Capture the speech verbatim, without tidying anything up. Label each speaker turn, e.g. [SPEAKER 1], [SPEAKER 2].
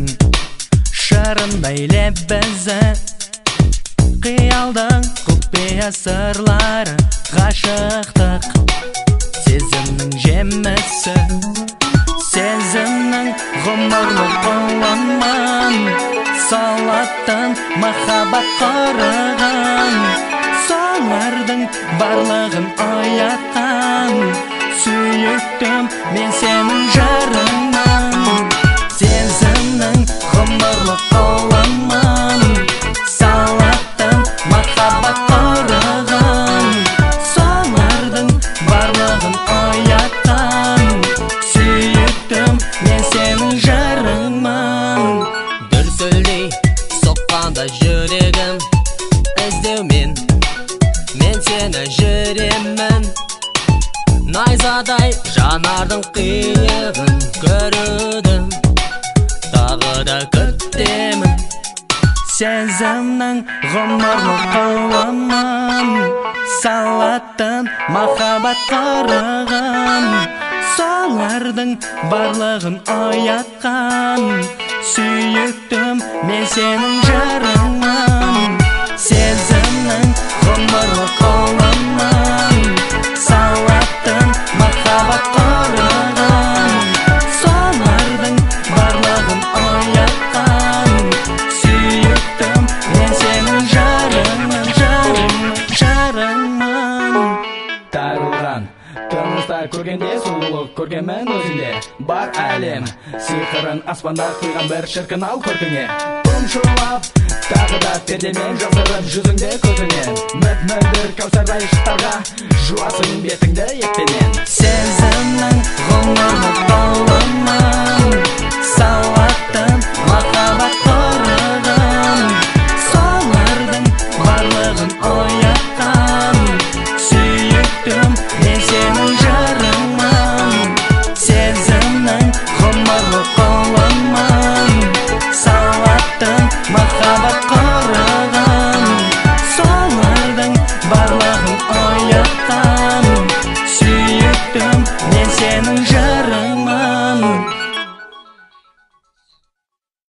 [SPEAKER 1] шырындай лебізі, қиялдың құпия сырлары, ғашықтық сезімнің жемісі, сезімнің ғұмырлық ұлымын, салатын махаббат қорыған, солардың барлығын оятқан, сүйіктім мен сенің жырыңмын, сезімнің ғұмырлық ұлымын, салатын махаббат қорыған, солардың барлығын оятқан, сүйіктім мен сенің жырыңмын.
[SPEAKER 2] Дүрсілдей соққанда жүрегім, іздеумен мен сені жүремін. Найзадай жанардың қиығын көрудің, тағы да күтемін.
[SPEAKER 1] Сезімнің ғұмырлық ұлымын, салатын махаббат қорыған, солардың барлығын оятқан, сүйіктім мен сенің жырыңмын. Сезімнің ғұмырлық ұлымын, салатын махаббат қорыған, солардың барлығын оятқан, сүйіктім мен сенің жырыңмын, жырыңмын, жырыңмын.
[SPEAKER 3] Тарылған тынысты көргенде, сұлулық көргенмін өзінде. Бар әлем сиқырын аспанда құйған бір шіркін ау көркіңе. Тұншылап тағы да пердемен жазырып жүзіңде көзінен, мөп-мөлдір кәусардай шықтарға жуасың бетіңді екпенен.
[SPEAKER 1] Сезімнің ғұмырлық ұлымын,